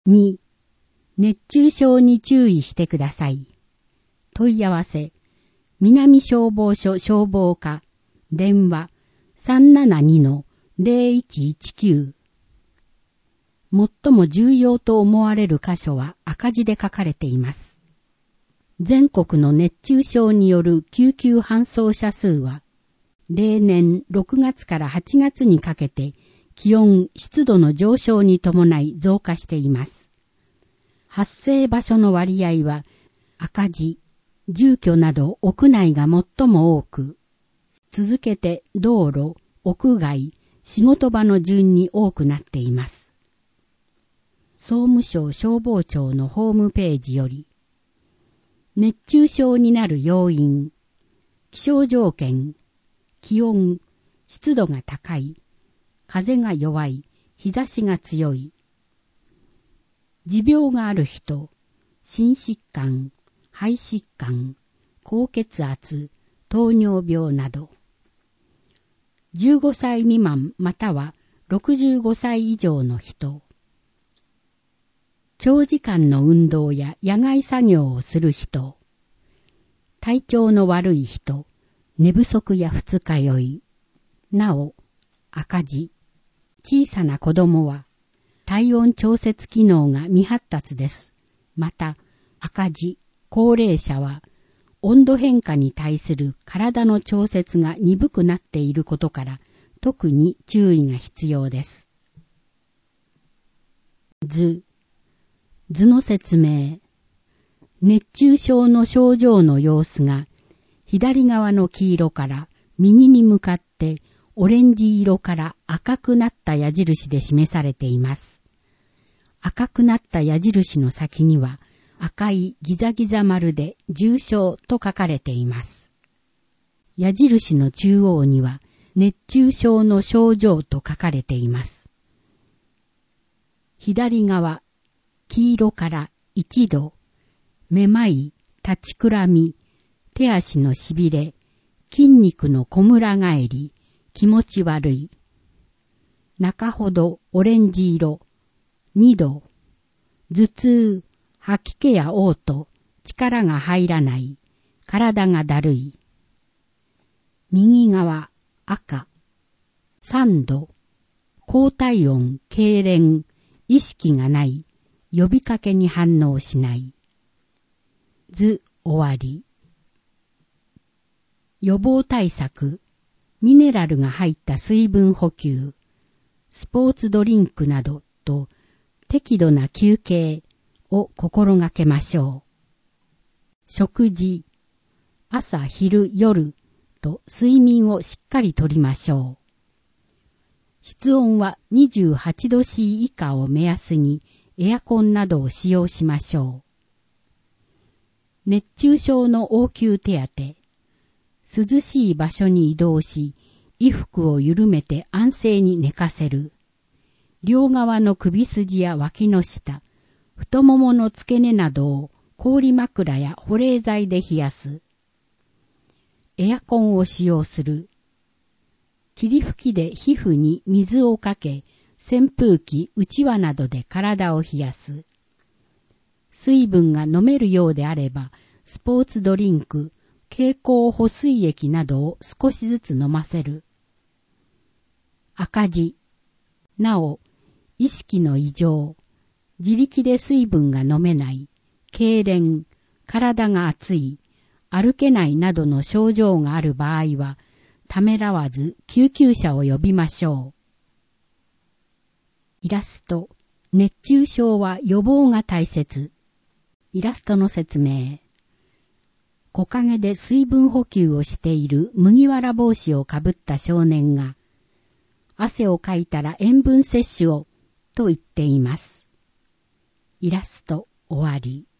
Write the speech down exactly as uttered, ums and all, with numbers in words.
に、熱中症に注意してください。問い合わせ、南消防署消防課、電話 さんななにのゼロいちいちきゅう。最も重要と思われる箇所は赤字で書かれています。全国の熱中症による救急搬送者数は、例年ろくがつからはちがつにかけて気温・湿度の上昇に伴い増加しています。発生場所の割合は赤字、住居など屋内が最も多く、続けて道路、屋外、仕事場の順に多くなっています。総務省消防庁のホームページより、熱中症になる要因、気象条件、気温、湿度が高い、風が弱い、日差しが強い、持病がある人、心疾患、肺疾患、高血圧、糖尿病など、じゅうごさい未満またはろくじゅうごさい以上の人、長時間の運動や野外作業をする人、体調の悪い人、寝不足や二日酔い、なお、赤字、小さな子供は、体温調節機能が未発達です。また、赤字、高齢者は、温度変化に対する体の調節が鈍くなっていることから、特に注意が必要です。図、図の説明。熱中症の症状の様子が、左側の黄色から右に向かってオレンジ色から赤くなった矢印で示されています。赤くなった矢印の先には赤いギザギザ丸で重症と書かれています。矢印の中央には熱中症の症状と書かれています。左側、黄色からいちど、めまい、立ちくらみ、手足のしびれ、筋肉のこむら返り、気持ち悪い。中ほどオレンジ色、にど、頭痛、吐き気や嘔吐、力が入らない、体がだるい。右側、赤、さんど、高体温、痙攣、意識がない、呼びかけに反応しない。図終わり。予防対策、ミネラルが入った水分補給、スポーツドリンクなどと適度な休憩を心がけましょう。食事、朝、昼、夜と睡眠をしっかりとりましょう。室温はにじゅうはちど C 以下を目安にエアコンなどを使用しましょう。熱中症の応急手当、涼しい場所に移動し、衣服を緩めて安静に寝かせる。両側の首筋や脇の下、太ももの付け根などを氷枕や保冷剤で冷やす。エアコンを使用する。霧吹きで皮膚に水をかけ、扇風機、うちわなどで体を冷やす。水分が飲めるようであれば、スポーツドリンク、経口補水液などを少しずつ飲ませる。赤字。なお、意識の異常、自力で水分が飲めない、痙攣、体が熱い、歩けないなどの症状がある場合は、ためらわず救急車を呼びましょう。イラスト、熱中症は予防が大切。イラストの説明。木陰で水分補給をしている麦わら帽子をかぶった少年が、汗をかいたら塩分摂取をと言っています。イラスト終わり。